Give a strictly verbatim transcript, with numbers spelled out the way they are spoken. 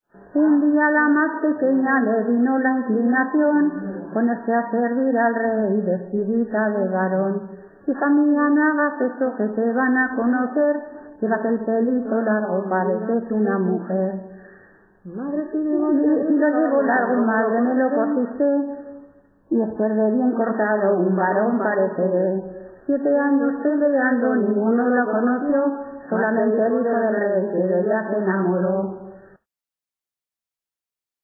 Un día la más pequeña le vino la inclinación, ponerse a servir al rey vestidita de varón. Hija mía, no hagas eso que te van a conocer, llevas el pelito largo, pareces una mujer. Madre, si lo llevo largo, madre, me lo cortiste, y este de bien cortado, un varón pareceré. Siete años peleando, ninguno lo conoció, solamente el hijo del rey que de ella se enamoró.